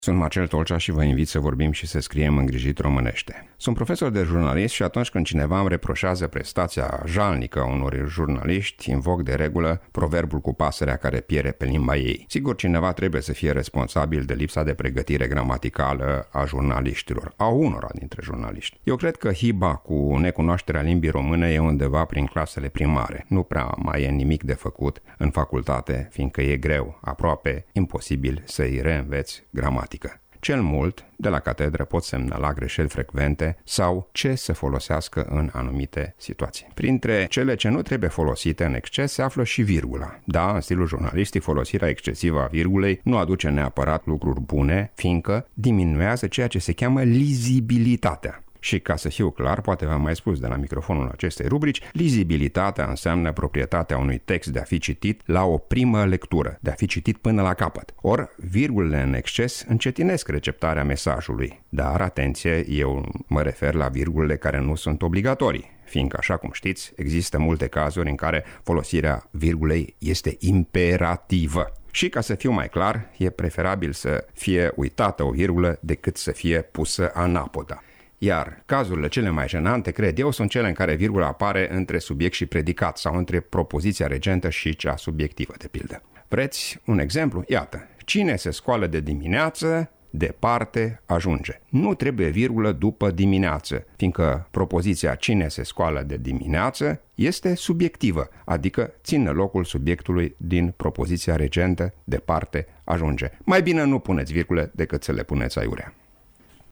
Sunt Marcel Tolcea și vă invit să vorbim și să scriem îngrijit românește. Sunt profesor de jurnalist și atunci când cineva îmi reproșează prestația jalnică a unor jurnaliști, invoc de regulă proverbul cu pasărea care piere pe limba ei. Sigur, cineva trebuie să fie responsabil de lipsa de pregătire gramaticală a jurnaliștilor, a unora dintre jurnaliști. Eu cred că hiba cu necunoașterea limbii române e undeva prin clasele primare. Nu prea mai e nimic de făcut în facultate, fiindcă e greu, aproape imposibil să-i reînveți gramatica. Cel mult, de la catedră pot semnala greșeli frecvente sau ce să folosească în anumite situații. Printre cele ce nu trebuie folosite în exces se află și virgula. Da, în stilul jurnalistic, folosirea excesivă a virgulei nu aduce neapărat lucruri bune, fiindcă diminuează ceea ce se cheamă lizibilitatea. Și ca să fiu clar, poate v-am mai spus de la microfonul acestei rubrici, lizibilitatea înseamnă proprietatea unui text de a fi citit la o primă lectură, de a fi citit până la capăt. Ori, virgulele în exces încetinesc receptarea mesajului. Dar, atenție, eu mă refer la virgulele care nu sunt obligatorii, fiindcă, așa cum știți, există multe cazuri în care folosirea virgulei este imperativă. Și ca să fiu mai clar, e preferabil să fie uitată o virgulă decât să fie pusă anapoda. Iar cazurile cele mai jenante, cred eu, sunt cele în care virgula apare între subiect și predicat sau între propoziția regentă și cea subiectivă, de pildă. Vreți un exemplu? Iată, cine se scoală de dimineață, departe ajunge. Nu trebuie virgulă după dimineață, fiindcă propoziția cine se scoală de dimineață este subiectivă, adică ține locul subiectului din propoziția regentă, departe ajunge. Mai bine nu puneți virgule decât să le puneți aiurea.